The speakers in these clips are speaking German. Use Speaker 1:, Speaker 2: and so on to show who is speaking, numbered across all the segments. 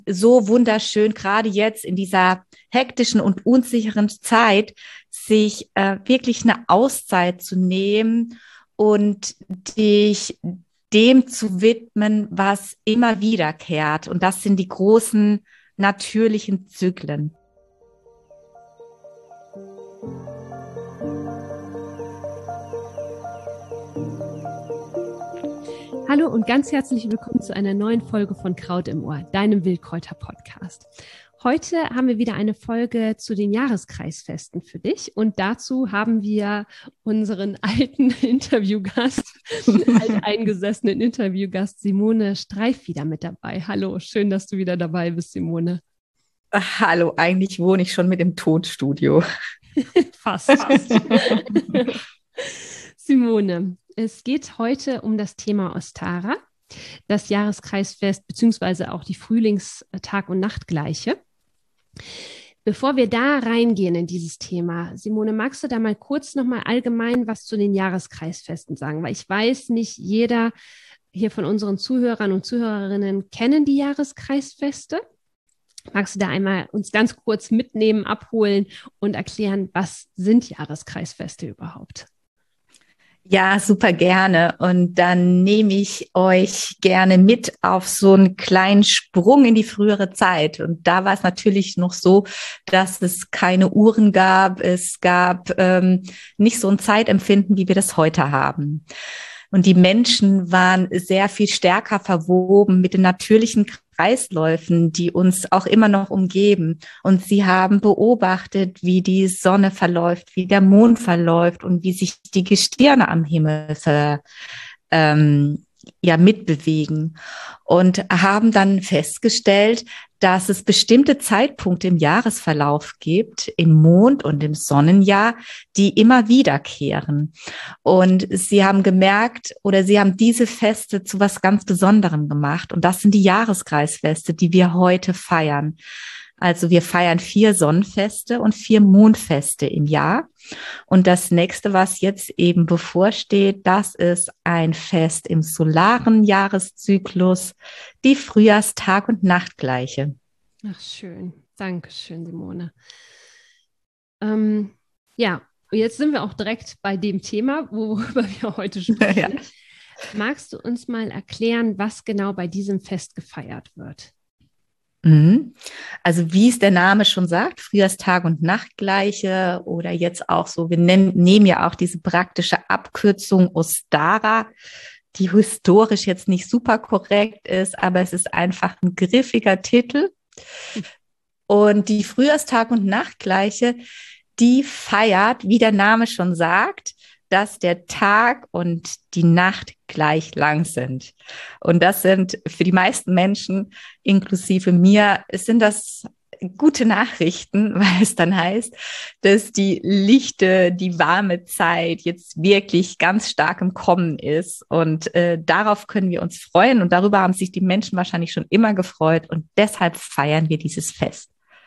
Speaker 1: so wunderschön, gerade jetzt in dieser hektischen und unsicheren Zeit, sich wirklich eine Auszeit zu nehmen und dich dem zu widmen, was immer wiederkehrt. Und das sind die großen natürlichen Zyklen.
Speaker 2: Hallo und ganz herzlich willkommen zu einer neuen Folge von Kraut im Ohr, deinem Wildkräuter-Podcast. Heute haben wir wieder eine Folge zu den Jahreskreisfesten für dich und dazu haben wir unseren alten Interviewgast, alteingesessenen Interviewgast Simone Streif wieder mit dabei. Hallo, schön, dass du wieder dabei bist, Simone.
Speaker 1: Hallo, eigentlich wohne ich schon mit im Tonstudio.
Speaker 2: Fast. Simone, es geht heute um das Thema Ostara, das Jahreskreisfest beziehungsweise auch die Frühlingstag- und Nachtgleiche. Bevor wir da reingehen in dieses Thema, Simone, magst du da mal kurz nochmal allgemein was zu den Jahreskreisfesten sagen? Weil ich weiß, nicht jeder hier von unseren Zuhörern und Zuhörerinnen kennen die Jahreskreisfeste. Magst du da einmal uns ganz kurz mitnehmen, abholen und erklären, was sind Jahreskreisfeste überhaupt?
Speaker 1: Ja, super gerne. Und dann nehme ich euch gerne mit auf so einen kleinen Sprung in die frühere Zeit. Und da war es natürlich noch so, dass es keine Uhren gab. Es gab nicht so ein Zeitempfinden, wie wir das heute haben. Und die Menschen waren sehr viel stärker verwoben mit den natürlichen Kreisläufen, die uns auch immer noch umgeben. Und sie haben beobachtet, wie die Sonne verläuft, wie der Mond verläuft und wie sich die Gestirne am Himmel mitbewegen. Und haben dann festgestellt, dass es bestimmte Zeitpunkte im Jahresverlauf gibt, im Mond- und im Sonnenjahr, die immer wiederkehren. Und sie haben gemerkt, oder sie haben diese Feste zu was ganz Besonderem gemacht. Und das sind die Jahreskreisfeste, die wir heute feiern. Also wir feiern 4 Sonnenfeste und 4 Mondfeste im Jahr. Und das nächste, was jetzt eben bevorsteht, das ist ein Fest im solaren Jahreszyklus, die Frühjahrstag- und Nachtgleiche.
Speaker 2: Ach, schön. Dankeschön, Simone. Ja, jetzt sind wir auch direkt bei dem Thema, worüber wir heute sprechen. Ja. Magst du uns mal erklären, was genau bei diesem Fest gefeiert wird?
Speaker 1: Also wie es der Name schon sagt, Frühjahrstag- und Nachtgleiche oder jetzt auch so, wir nehmen ja auch diese praktische Abkürzung Ostara, die historisch jetzt nicht super korrekt ist, aber es ist einfach ein griffiger Titel. Und die Frühjahrstag- und Nachtgleiche, die feiert, wie der Name schon sagt, dass der Tag und die Nacht gleich lang sind. Und das sind für die meisten Menschen, inklusive mir, sind das gute Nachrichten, weil es dann heißt, dass die lichte, die warme Zeit jetzt wirklich ganz stark im Kommen ist. Und darauf können wir uns freuen. Und darüber haben sich die Menschen wahrscheinlich schon immer gefreut. Und deshalb feiern wir dieses Fest.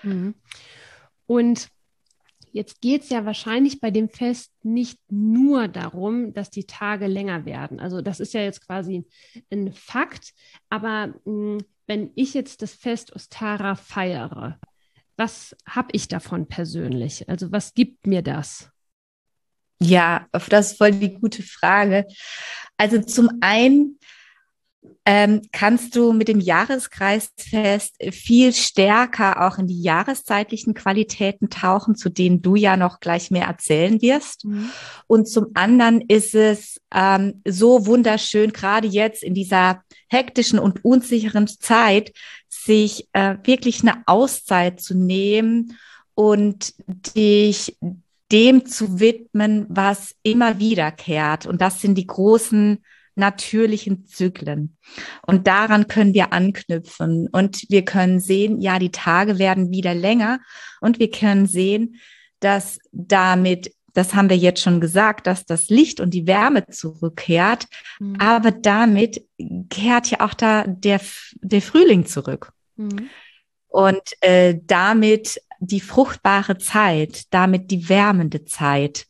Speaker 2: Und jetzt geht es ja wahrscheinlich bei dem Fest nicht nur darum, dass die Tage länger werden. Also das ist ja jetzt quasi ein Fakt. Aber wenn ich jetzt das Fest Ostara feiere, was habe ich davon persönlich? Also was gibt mir das?
Speaker 1: Ja, das ist voll die gute Frage. Also zum einen kannst du mit dem Jahreskreisfest viel stärker auch in die jahreszeitlichen Qualitäten tauchen, zu denen du ja noch gleich mehr erzählen wirst. Und zum anderen ist es so wunderschön, gerade jetzt in dieser hektischen und unsicheren Zeit, sich wirklich eine Auszeit zu nehmen und dich dem zu widmen, was immer wiederkehrt. Und das sind die großen natürlichen Zyklen. Und daran können wir anknüpfen. Und wir können sehen, ja, die Tage werden wieder länger. Und wir können sehen, dass damit, das haben wir jetzt schon gesagt, dass das Licht und die Wärme zurückkehrt. Aber damit kehrt ja auch da der Frühling zurück. Und damit die fruchtbare Zeit, damit die wärmende Zeit.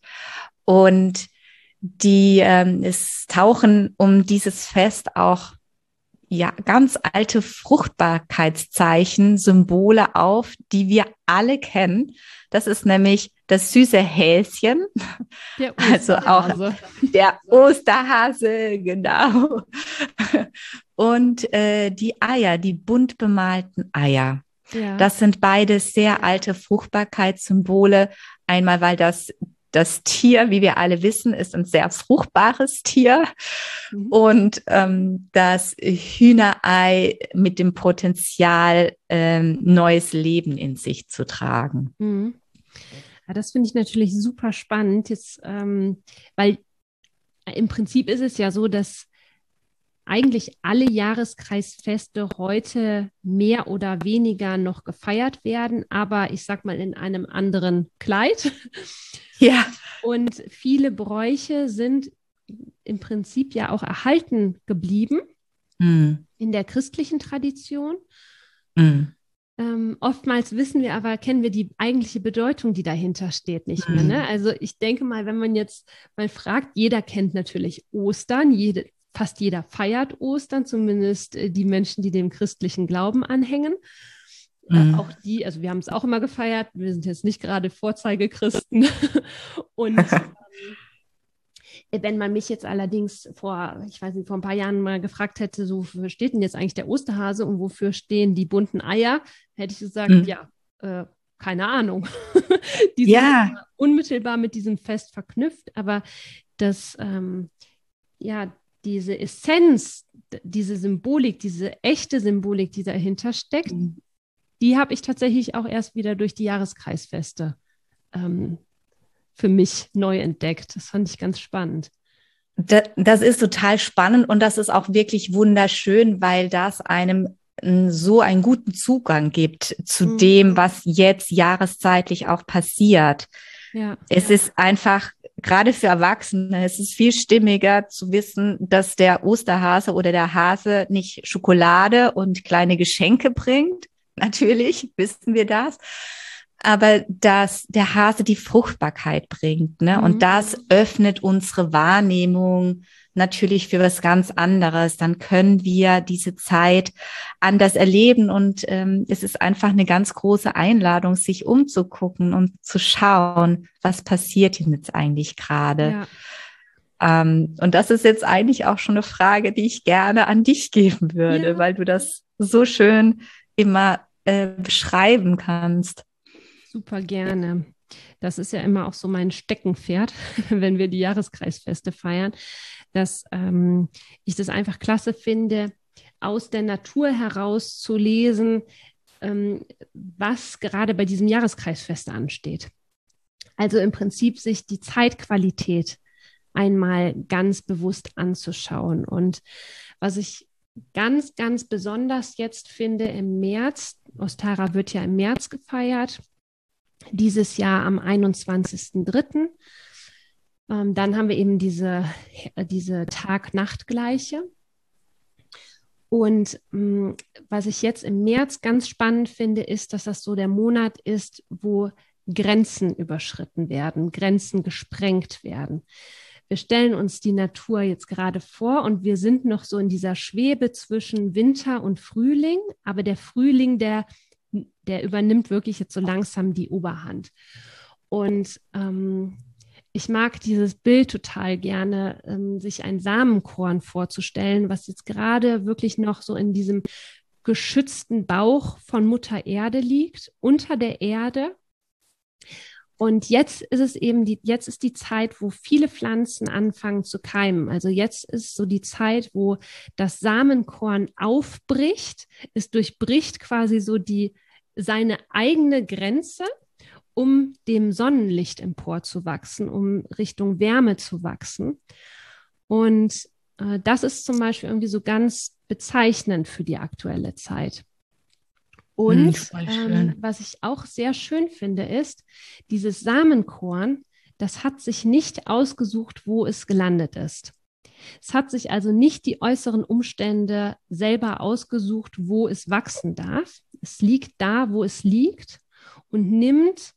Speaker 1: Und es tauchen um dieses Fest auch ja, ganz alte Fruchtbarkeitszeichen, Symbole auf, die wir alle kennen. Das ist nämlich das süße Häschen,
Speaker 2: Der
Speaker 1: also auch
Speaker 2: Osterhase.
Speaker 1: der Osterhase, genau. Und die Eier, die bunt bemalten Eier.
Speaker 2: Ja.
Speaker 1: Das sind beide sehr alte Fruchtbarkeitssymbole. Einmal, weil das Tier, wie wir alle wissen, ist ein sehr fruchtbares Tier.
Speaker 2: Mhm.
Speaker 1: Und das Hühnerei mit dem Potenzial, neues Leben in sich zu tragen.
Speaker 2: Mhm. Ja, das finde ich natürlich super spannend, jetzt, weil im Prinzip ist es ja so, dass eigentlich alle Jahreskreisfeste heute mehr oder weniger noch gefeiert werden, aber ich sag mal in einem anderen Kleid.
Speaker 1: Ja.
Speaker 2: Und viele Bräuche sind im Prinzip ja auch erhalten geblieben
Speaker 1: Mm,
Speaker 2: in der christlichen Tradition.
Speaker 1: mm,
Speaker 2: Oftmals wissen wir aber, kennen wir die eigentliche Bedeutung, die dahinter steht, nicht mehr. Ne?
Speaker 1: mm,
Speaker 2: Also ich denke mal, wenn man jetzt mal fragt, jeder kennt natürlich Ostern, fast jeder feiert Ostern, zumindest die Menschen, die dem christlichen Glauben anhängen.
Speaker 1: mm.
Speaker 2: Auch die, also wir haben es auch immer gefeiert, wir sind jetzt nicht gerade Vorzeigechristen. Und wenn man mich jetzt allerdings ich weiß nicht, vor ein paar Jahren mal gefragt hätte, so, wofür steht denn jetzt eigentlich der Osterhase und wofür stehen die bunten Eier, hätte ich gesagt,
Speaker 1: Mm.
Speaker 2: ja, keine Ahnung. Die sind
Speaker 1: Ja.
Speaker 2: unmittelbar mit diesem Fest verknüpft, aber das, ja, diese Essenz, diese Symbolik, diese echte Symbolik, die dahinter steckt,
Speaker 1: Mm.
Speaker 2: die habe ich tatsächlich auch erst wieder durch die Jahreskreisfeste ähm, für mich neu entdeckt. Das fand ich ganz spannend.
Speaker 1: Das ist total spannend und das ist auch wirklich wunderschön, weil das einem so einen guten Zugang gibt zu
Speaker 2: Mhm.
Speaker 1: dem, was jetzt jahreszeitlich auch passiert.
Speaker 2: Ja,
Speaker 1: Es ist einfach, gerade für Erwachsene, es ist viel stimmiger zu wissen, dass der Osterhase oder der Hase nicht Schokolade und kleine Geschenke bringt. Natürlich wissen wir das. Aber dass der Hase die Fruchtbarkeit bringt, ne? Und
Speaker 2: mhm.
Speaker 1: das öffnet unsere Wahrnehmung natürlich für was ganz anderes. Dann können wir diese Zeit anders erleben und es ist einfach eine ganz große Einladung, sich umzugucken und zu schauen, was passiert denn jetzt eigentlich gerade.
Speaker 2: Ja,
Speaker 1: Und das ist jetzt eigentlich auch schon eine Frage, die ich gerne an dich geben würde,
Speaker 2: ja,
Speaker 1: weil du das so schön immer beschreiben kannst.
Speaker 2: super gerne. Das ist ja immer auch so mein Steckenpferd, wenn wir die Jahreskreisfeste feiern, dass ich das einfach klasse finde, aus der Natur heraus zu lesen, was gerade bei diesem Jahreskreisfest ansteht. Also im Prinzip sich die Zeitqualität einmal ganz bewusst anzuschauen. Und was ich ganz, ganz besonders jetzt finde im März, Ostara wird ja im März gefeiert, dieses Jahr am 21.03. Dann haben wir eben diese Tag-Nacht-Gleiche. Und was ich jetzt im März ganz spannend finde, ist, dass das so der Monat ist, wo Grenzen überschritten werden, Grenzen gesprengt werden. Wir stellen uns die Natur jetzt gerade vor und wir sind noch so in dieser Schwebe zwischen Winter und Frühling, aber der Frühling, der übernimmt wirklich jetzt so langsam die Oberhand. Und ich mag dieses Bild total gerne, sich ein Samenkorn vorzustellen, was jetzt gerade wirklich noch so in diesem geschützten Bauch von Mutter Erde liegt, unter der Erde. Und jetzt ist es eben jetzt ist die Zeit, wo viele Pflanzen anfangen zu keimen. Also jetzt ist so die Zeit, wo das Samenkorn aufbricht. Es durchbricht quasi so seine eigene Grenze, um dem Sonnenlicht emporzuwachsen, um Richtung Wärme zu wachsen. Und das ist zum Beispiel irgendwie so ganz bezeichnend für die aktuelle Zeit. Und
Speaker 1: Voll schön.
Speaker 2: was ich auch sehr schön finde, ist, dieses Samenkorn, das hat sich nicht ausgesucht, wo es gelandet ist. Es hat sich also nicht die äußeren Umstände selber ausgesucht, wo es wachsen darf. Es liegt da, wo es liegt und nimmt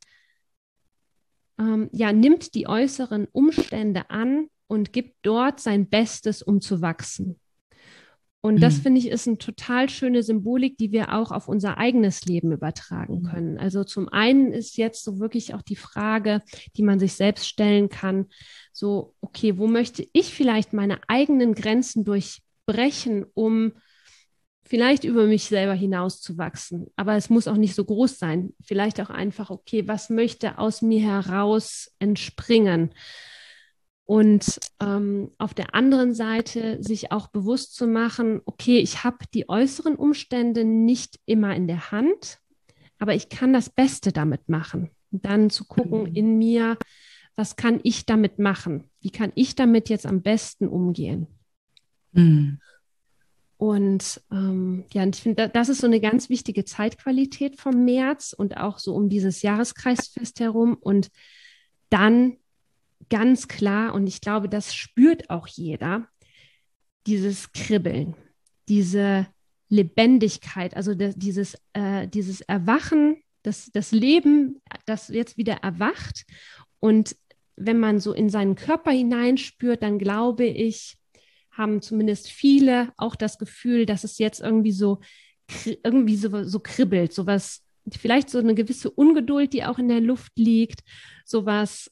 Speaker 2: die äußeren Umstände an und gibt dort sein Bestes, um zu wachsen. Und das, finde ich, ist eine total schöne Symbolik, die wir auch auf unser eigenes Leben übertragen können. Also zum einen ist jetzt so wirklich auch die Frage, die man sich selbst stellen kann, so, okay, wo möchte ich vielleicht meine eigenen Grenzen durchbrechen, um vielleicht über mich selber hinauszuwachsen. Aber es muss auch nicht so groß sein. Vielleicht auch einfach, okay, was möchte aus mir heraus entspringen? Und auf der anderen Seite sich auch bewusst zu machen, okay, ich habe die äußeren Umstände nicht immer in der Hand, aber ich kann das Beste damit machen. Und dann zu gucken in mir, was kann ich damit machen? Wie kann ich damit jetzt am besten umgehen?
Speaker 1: Mhm.
Speaker 2: Und ja, und ich finde, das ist so eine ganz wichtige Zeitqualität vom März und auch so um dieses Jahreskreisfest herum. Und dann ganz klar, und ich glaube, das spürt auch jeder, dieses Kribbeln, diese Lebendigkeit, also dieses Erwachen, das Leben, das jetzt wieder erwacht. Und wenn man so in seinen Körper hineinspürt, dann glaube ich, haben zumindest viele auch das Gefühl, dass es jetzt irgendwie so kribbelt, sowas, vielleicht so eine gewisse Ungeduld, die auch in der Luft liegt, sowas,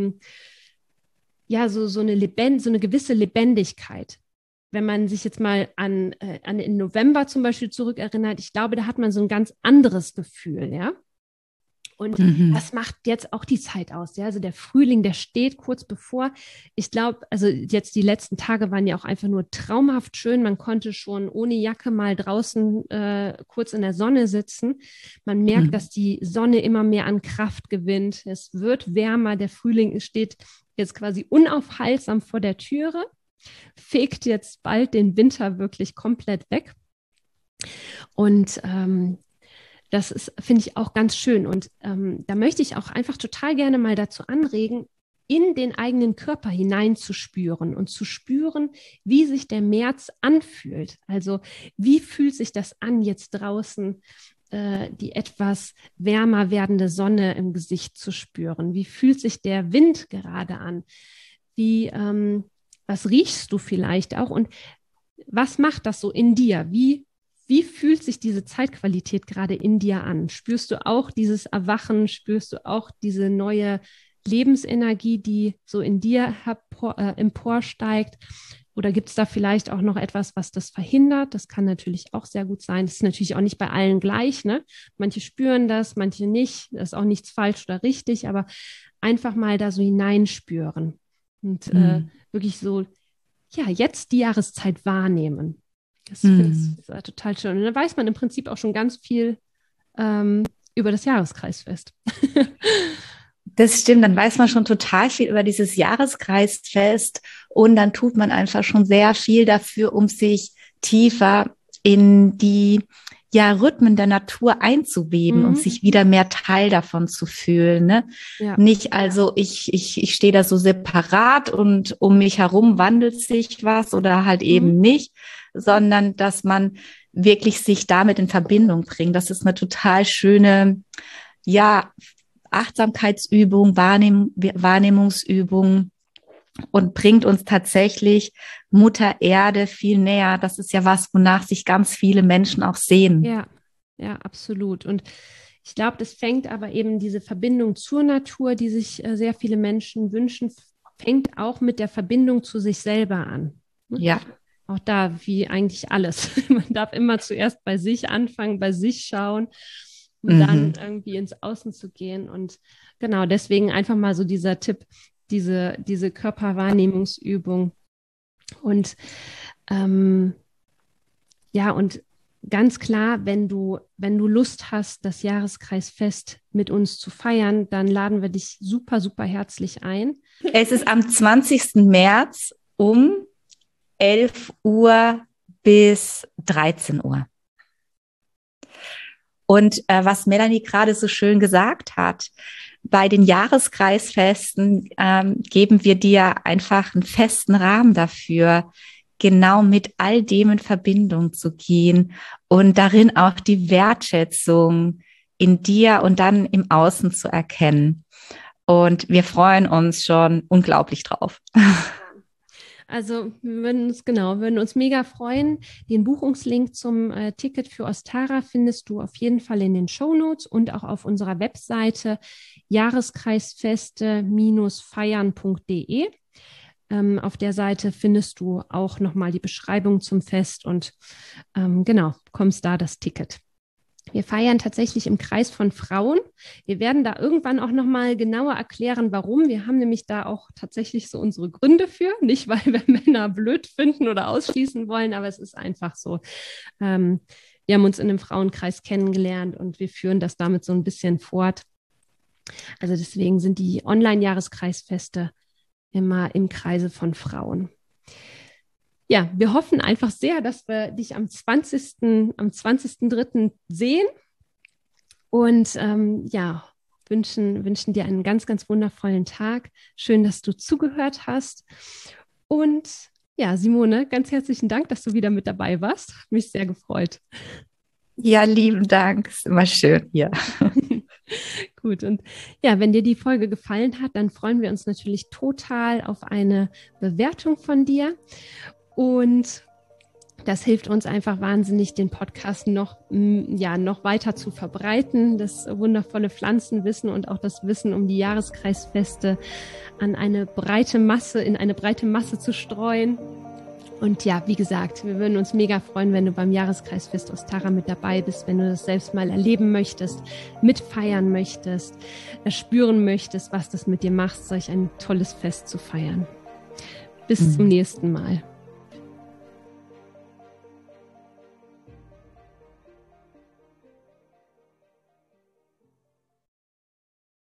Speaker 2: ja, so eine gewisse Lebendigkeit. Wenn man sich jetzt mal an den November zum Beispiel zurückerinnert, ich glaube, da hat man so ein ganz anderes Gefühl, ja. Und das macht jetzt auch die Zeit aus. Ja? Also der Frühling, der steht kurz bevor. Ich glaube, also jetzt die letzten Tage waren ja auch einfach nur traumhaft schön. Man konnte schon ohne Jacke mal draußen kurz in der Sonne sitzen. Man merkt, dass die Sonne immer mehr an Kraft gewinnt. Es wird wärmer. Der Frühling steht jetzt quasi unaufhaltsam vor der Türe, fegt jetzt bald den Winter wirklich komplett weg. Und das ist, finde ich, auch ganz schön. Und da möchte ich auch einfach total gerne mal dazu anregen, in den eigenen Körper hineinzuspüren und zu spüren, wie sich der März anfühlt. Also wie fühlt sich das an, jetzt draußen die etwas wärmer werdende Sonne im Gesicht zu spüren? Wie fühlt sich der Wind gerade an? Was riechst du vielleicht auch? Und was macht das so in dir? Wie fühlt sich diese Zeitqualität gerade in dir an? Spürst du auch dieses Erwachen? Spürst du auch diese neue Lebensenergie, die so in dir emporsteigt? Oder gibt es da vielleicht auch noch etwas, was das verhindert? Das kann natürlich auch sehr gut sein. Das ist natürlich auch nicht bei allen gleich, ne? Manche spüren das, manche nicht. Das ist auch nichts falsch oder richtig, aber einfach mal da so hineinspüren und wirklich so, ja, jetzt die Jahreszeit wahrnehmen. Das finde ich total schön. Und da weiß man im Prinzip auch schon ganz viel über das Jahreskreisfest.
Speaker 1: Das stimmt, dann weiß man schon total viel über dieses Jahreskreisfest und dann tut man einfach schon sehr viel dafür, um sich tiefer in die Rhythmen der Natur einzuweben und sich wieder mehr Teil davon zu fühlen. Ne?
Speaker 2: Ja.
Speaker 1: Nicht also, ich stehe da so separat und um mich herum wandelt sich was oder halt eben nicht, sondern dass man wirklich sich damit in Verbindung bringt. Das ist eine total schöne, Achtsamkeitsübung, Wahrnehmungsübung und bringt uns tatsächlich Mutter Erde viel näher. Das ist ja was, wonach sich ganz viele Menschen auch sehen.
Speaker 2: Ja, ja, absolut. Und ich glaube, das fängt aber eben diese Verbindung zur Natur, die sich sehr viele Menschen wünschen, fängt auch mit der Verbindung zu sich selber an. Ne?
Speaker 1: Ja.
Speaker 2: Auch da, wie eigentlich alles. Man darf immer zuerst bei sich anfangen, bei sich schauen, um dann irgendwie ins Außen zu gehen. Und genau, deswegen einfach mal so dieser Tipp, diese Körperwahrnehmungsübung. Und und ganz klar, wenn du Lust hast, das Jahreskreisfest mit uns zu feiern, dann laden wir dich super, super herzlich ein.
Speaker 1: Es ist am 20. März um 11 Uhr bis 13 Uhr. Und was Melanie gerade so schön gesagt hat, bei den Jahreskreisfesten geben wir dir einfach einen festen Rahmen dafür, genau mit all dem in Verbindung zu gehen und darin auch die Wertschätzung in dir und dann im Außen zu erkennen. Und wir freuen uns schon unglaublich drauf.
Speaker 2: Also würden uns mega freuen. Den Buchungslink zum Ticket für Ostara findest du auf jeden Fall in den Shownotes und auch auf unserer Webseite jahreskreisfeste-feiern.de. Auf der Seite findest du auch nochmal die Beschreibung zum Fest und bekommst da das Ticket. Wir feiern tatsächlich im Kreis von Frauen. Wir werden da irgendwann auch nochmal genauer erklären, warum. Wir haben nämlich da auch tatsächlich so unsere Gründe für. Nicht, weil wir Männer blöd finden oder ausschließen wollen, aber es ist einfach so. Wir haben uns in einem Frauenkreis kennengelernt und wir führen das damit so ein bisschen fort. Also deswegen sind die Online-Jahreskreisfeste immer im Kreise von Frauen. Ja, wir hoffen einfach sehr, dass wir dich am 20.03. sehen und wünschen dir einen ganz, ganz wundervollen Tag. Schön, dass du zugehört hast. Und ja, Simone, ganz herzlichen Dank, dass du wieder mit dabei warst. Hat mich sehr gefreut.
Speaker 1: Ja, lieben Dank. Ist immer schön hier.
Speaker 2: Gut, und ja, wenn dir die Folge gefallen hat, dann freuen wir uns natürlich total auf eine Bewertung von dir. Und das hilft uns einfach wahnsinnig, den Podcast noch weiter zu verbreiten, das wundervolle Pflanzenwissen und auch das Wissen um die Jahreskreisfeste in eine breite Masse zu streuen. Und ja, wie gesagt, wir würden uns mega freuen, wenn du beim Jahreskreisfest Ostara mit dabei bist, wenn du das selbst mal erleben möchtest, mitfeiern möchtest, spüren möchtest, was das mit dir macht, solch ein tolles Fest zu feiern. Bis zum nächsten Mal.